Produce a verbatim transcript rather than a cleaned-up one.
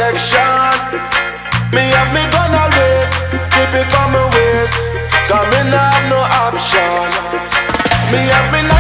protection. Me have me gun always, keep it on my waist, cause me not have no option. Me have me